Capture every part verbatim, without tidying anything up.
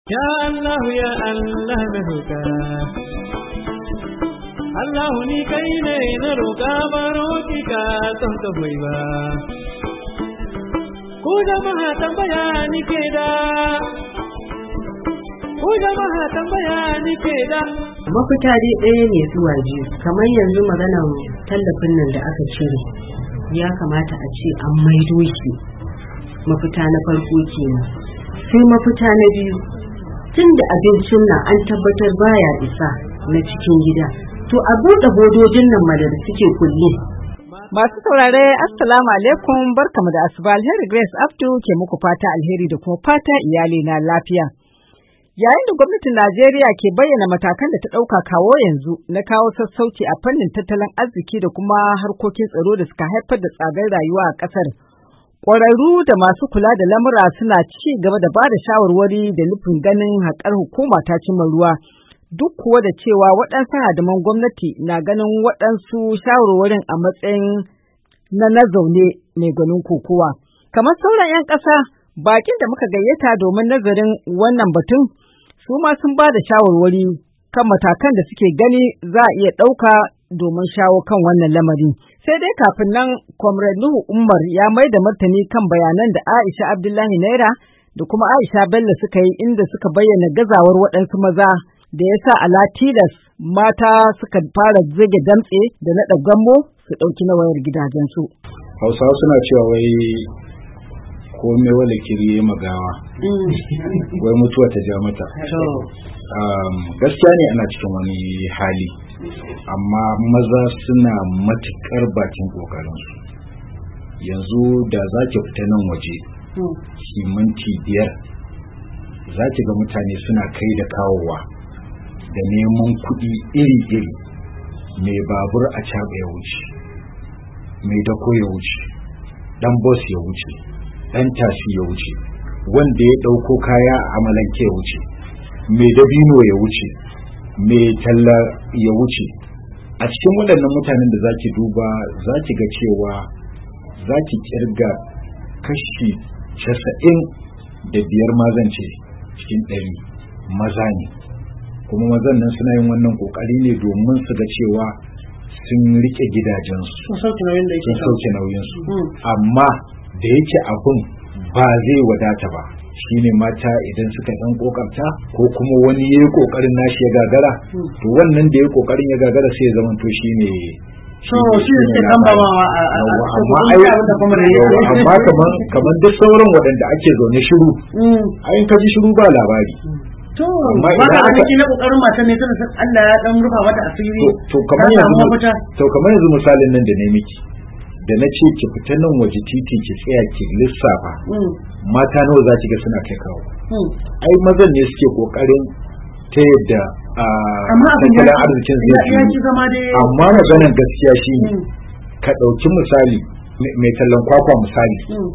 Ya Allah ya Allah na roƙa Allah ni kai ne na roƙa baro ki ka ton ka hoyi ba ku jama'a tambaya ni ke da ku jama'a tambaya ni ke da mafita dai ɗaya ne zuwa biyu kamar yanzu maganar tallafin nan da aka cire ya kamata a ce an maido shi mafita na farko kenan sai mafita na biyu tun da abincin nan an tabbatar baya isa na cikin gida to a buɗe bodojin nan ma da suke kulle. Masu saurare assalamu alaikum barkamu da asuba alheri Grace Abdu ke muku fata alheri da kuma fata iyali na lafiya. Yayin da gwamnatin Najeriya ke bayyana matakan da ta ɗauka kawo yanzu na kawo sassauci a fannin tattalin arziki da kuma harkokin tsaro da suka haifar da tsadar rayuwa a ƙasar. Ƙwararru da masu kula da lamura suna ci gaba da ba da shawarwari da nufin ganin haƙar hukuma ta cimma ruwa. Duk kuwa da cewa waɗansu hadiman gwamnati na ganin waɗansu shawarwarin a matsayin na na zaune mai gwanin kokowa. Kamar sauran 'yan ƙasa, bakin da muka gayyata domin nazarin wannan batun, su ma sun ba da shawarwari kan matakan da suke gani za a iya ɗauka domin shawo kan wannan lamari. Sai dai kafin nan, Comrade Nuhu Umar ya mai da martani kan bayanan da Aisha Abdullahi Naira da kuma Aisha Bello suka yi inda suka bayyana gazawar waɗansu maza da ya sa ala tilas mata suka fara zage damtse da naɗa gammo su ɗauki nawayar gidajensu. Hausawa suna cewa wai kome wale kiri magawa, wai mutuwa ta ja mata. Gaskiya ne ana cikin wani hali, amma maza suna matuƙar bakin ƙoƙarinsu. Yanzu da za ki fita nan waje, minti biyar, za ki ga mutane suna kai da kawowa. da neman kuɗi iri-iri, mai babur a caɓa ya wuce, mai dako ya wuce, ɗan bus ya wuce, ɗan tasi ya wuce, wanda ya ɗauko kaya a amalanke ya wuce, mai dabino ya wuce, mai talla ya wuce. A cikin waɗannan mutanen da za ki duba za ki ga cewa za ki ƙirga kashi casa'in da biyar mazance cikin ɗari maza ne. kuma mazan nan suna yin wannan kokari ne domin su ga cewa sun rike gidajensu sun sauke nauyinsu amma da yake abun ba zai wadata ba shine mata idan suka dan kokarta ko kuma wani yayi kokarin nashi ya gagara to wannan da yayi kokarin ya gagara sai ya zama to shine so shi ne kan ba amma ai amma kaman kaman duk sauran waɗanda ake zaune shiru ai ka ji shiru ba labari. To ba ka kake na kokarin mata ne tana san Allah ya dan rufa mata asiri to kamar yanzu to kamar yanzu misalin nan da ne miki da na ce ki fita nan waje titi ki tsaya ki lissafa mata nawa za ki ga suna kai kawo ai mazan ne suke kokarin ta yadda amma tattalin arzikin zai amma maganar gaskiya shine ka ɗauki misali mai tallan kwakwa misali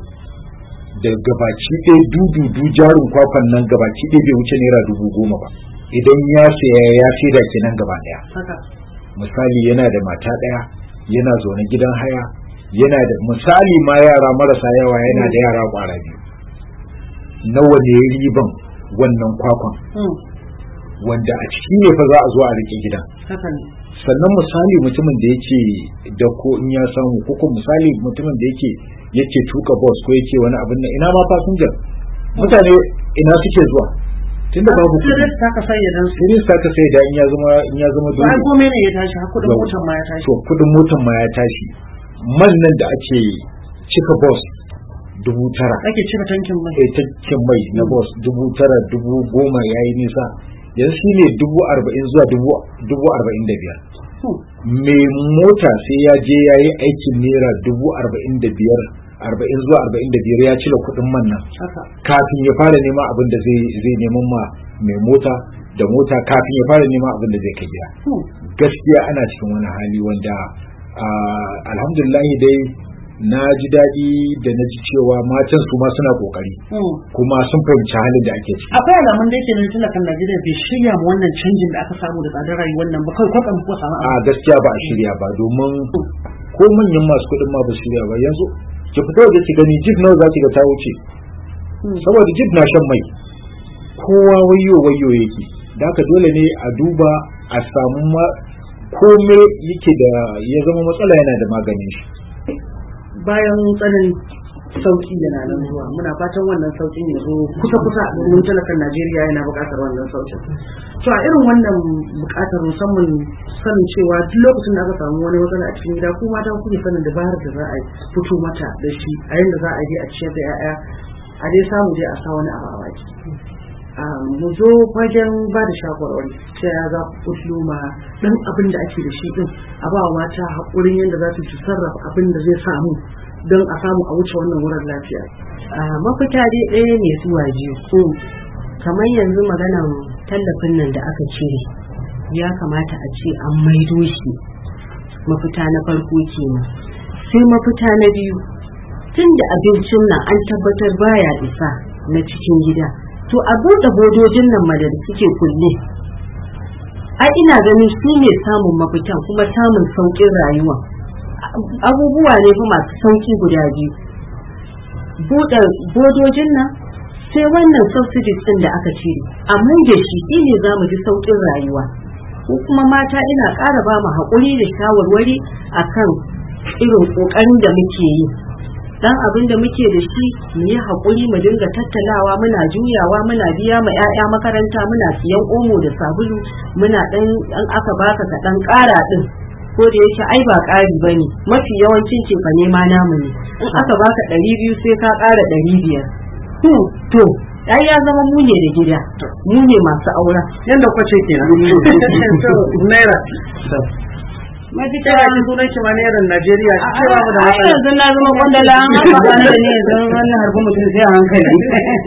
da gabaci ɗaya dududu jarin kwakwan nan gabaci ɗaya bai wuce naira dubu goma ba idan ya saya ya saida kenan gaba ɗaya misali yana da mata ɗaya yana zaune gidan haya yana da misali ma yara marasa yawa yana da yara ƙwara biyu nawa ne riban wannan kwakwan wanda a ciki ne fa za a zo a rike gidan sannan misali mutumin da yake da ko in ya samu ko misali mutumin da yake yake tuka bus ko yake wani abin nan ina ma fasinja mutane ina suke zuwa tunda babu kuɗi ta ka sai dan sai ta ka sai da in ya zama in ya zama dole ai komai ne ya tashi har kudin motar ma ya tashi to kudin motar ma ya tashi man nan da ake cika bus dubu tara ake cika tankin mai eh tankin mai na bus dubu tara dubu goma yayi nisa yanzu shine dubu arba'in zuwa dubu dubu arba'in da biyar mai mota sai ya je ya yi aikin naira dubu arba'in da biyar arba'in zuwa arba'in da biyar ya cire kuɗin man nan kafin ya fara nema abin da zai neman ma mai mota da mota kafin ya fara nema abin da zai kai gida gaskiya ana cikin wani hali wanda alhamdulillah dai na ji daɗi da na ji cewa matan su ma suna kokari kuma sun fahimci halin da ake ciki akwai alamun da yake nan talakan Najeriya bai shirya ma wannan canjin da aka samu da tsadar rayuwar nan ba kai ko kan ko samu a gaskiya ba a shirya ba domin ko manyan masu kuɗin ma ba su shirya ba yanzu ki fito da ki gani jib nawa za ki ga ta wuce saboda jib na shan mai kowa wayo wayo yake, da haka dole ne a duba a samu komai yake da ya zama matsala yana da maganin shi. Bayan tsanin sauki yana nan zuwa, muna fatan wannan saukin ya zo kusa kusa domin talakan Najeriya yana buƙatar wannan saukin. To a irin wannan buƙatar musamman sanin cewa duk lokacin da aka samu wani matsala a cikin gida ko mata kuke sanin dabarar da za a fito mata da shi a yanda za a je a ciyar da 'ya'ya a dai samu dai a sa wani abu a baki. Mu zo wajen ba da shawarwari ta ya za ku kullo ma dan abin da ake da shi din a ba mata haƙurin yadda za su sarrafa abin da zai samu don a samu a wuce wannan wurin lafiya. Mafita dai ɗaya ne zuwa biyu. Kamar yanzu maganan tallafin nan da aka cire ya kamata a ce an maido shi, mafita na farko kenan. Sai mafita na biyu, tun da abincin nan an tabbatar baya isa na cikin gida, to a buɗe bodojin nan madar suke kulle. Ai ina ganin shi ne samun mafitan kuma samun sauƙin rayuwa. Abubuwa ne fa masu sauƙi guda biyu. Buɗe bodojin nan sai wannan subsidies ɗin da aka cire, amma da shi shi ne za mu ji sauƙin rayuwa. Ko kuma mata ina ƙara ba mu haƙuri da shawarwari akan irin ƙoƙarin da muke yi. Dan abin da muke da shi mu yi haƙuri mu dinga tattalawa, muna juyawa, muna biya ma 'ya'ya makaranta, muna siyan omo da sabulu, muna dan an aka baka ka dan ƙara din, ko da yake ai ba ƙari bane, mafi yawancin ce fa nema namu ne. In aka baka ɗari biyu sai ka ƙara ɗari biyar. Hmm, to ai ya zama mu ne da gida, mu ne masu aura yanda kwace kenan. To naira mafita ya ji sunan shi maneran Najeriya ce ba mu da matsala. Yanzu na zama kwandala an haka ba da ne yanzu wannan harbi mutum sai a hankali.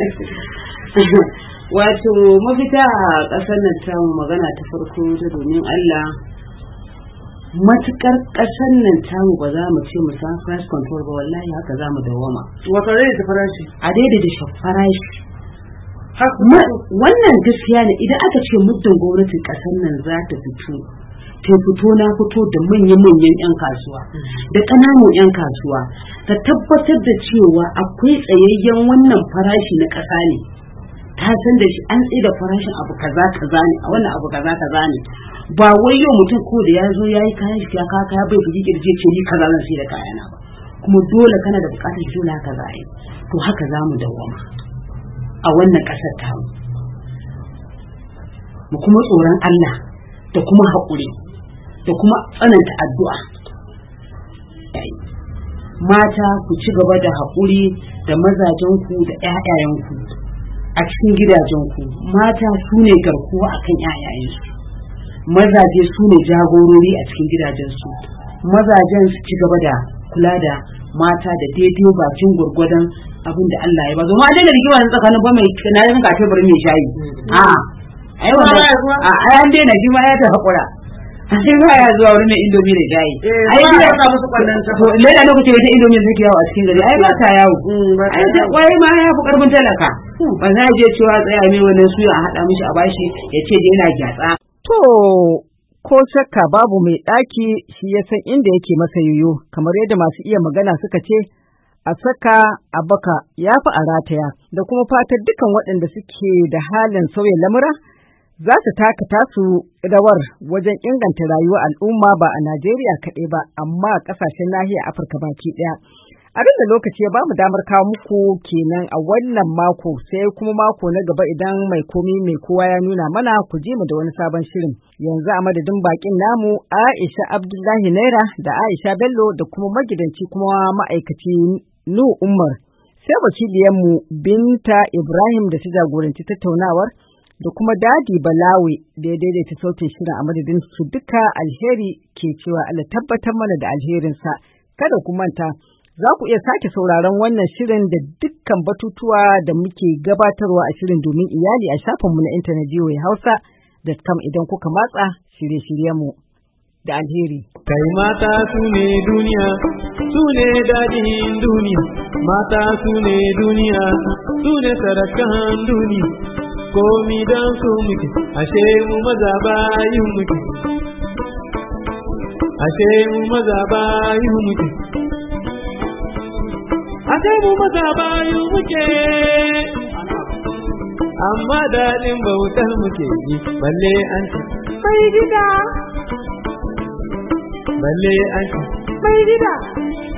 Wato mafita a ƙasar nan ta magana ta farko ta domin Allah, matukar ƙasar nan tamu ba za mu ce mu san price control ba, wallahi haka za mu dawama. Wato rai da farashi a daidai da farashi. Wannan gaskiya ne, idan aka ce muddin gwamnatin ƙasar nan za ta fito ta fito na fito da manya-manyan 'yan kasuwa da ƙananan 'yan kasuwa ta tabbatar da cewa akwai tsayayyen wannan farashi na ƙasa ne, ta san da shi an tsaye da farashin abu kaza kaza ne a wannan abu kaza kaza ne, ba wai yau mutum ko da ya zo ya yi kayan shi ya kaka kaya bai bugi kirje ce ni kaza zan sai da kayana ba, kuma dole kana da bukatar juna kaza yi. To haka za mu dawwama a wannan ƙasar tamu, mu kuma tsoron Allah da kuma haƙuri da kuma tsananta addu'a. Mata ku ci gaba da haƙuri da mazajenku da ƴaƴayenku a cikin gidajenku. Mata su ne garkuwa akan ƴaƴayensu, mazaje su ne jagorori a cikin gidajensu. Mazajen su ci gaba da kula da mata da daidai bakin gurgurdan abin da Allah ya ba. Zoma an daina rigima tsakanin ba mai na yin kafe bari mai shayi. A ai wannan a ai an daina shi ma ya ta haƙura. Sai ba ya zuwa wurin mai indomi da jayi. Ai ba ya samu su kwallon ta. Leda lokacin da indomi zai yawo a cikin gari. Ai ba ta yawo. Ai da kwai ma ya fi karbin talaka. Ba za je cewa tsaya mai wannan suya a hada mishi a bashi ya ce da yana gyatsa. To ko shakka babu mai daki shi ya san inda yake masa yoyo, kamar yadda masu iya magana suka ce a saka a baka ya fi a rataya, da kuma fatar dukan waɗanda suke da halin sauya lamura za su taka tasu rawar wajen inganta rayuwar al'umma ba a Najeriya kaɗai ba, amma a ƙasashen nahiyar Afirka baki ɗaya. Abin da lokaci ya bamu damar kawo muku kenan a wannan mako, sai kuma mako na gaba idan mai komi mai kowa ya nuna mana ku ji mu da wani sabon shirin. Yanzu a madadin bakin namu Aisha Abdullahi Naira da Aisha Bello da kuma magidanci kuma ma'aikaci Nu Umar, sai wakiliyarmu Binta Ibrahim da ta jagoranci tattaunawar, da kuma Dadi Balawi da ya daidaita sautin shirin. A madadin su duka alheri ke cewa Allah tabbatar mana da alherinsa. Kada ku manta, za ku iya sake sauraron wannan shirin da dukkan batutuwa da muke gabatarwa a shirin domin iyali a shafinmu na intanet voa hausa dot com idan kuka matsa shirye-shiryenmu da alheri. Kai mata su ne duniya, su ne daɗin duniya, mata su ne duniya, su ne sarakan duniya. Komi don su muke, ashe mu maza bayin muke, ashe mu maza bayin muke, ashe mu maza bayin muke, amma daɗin bautar muke yi balle an ce mai gida balle an ce mai gida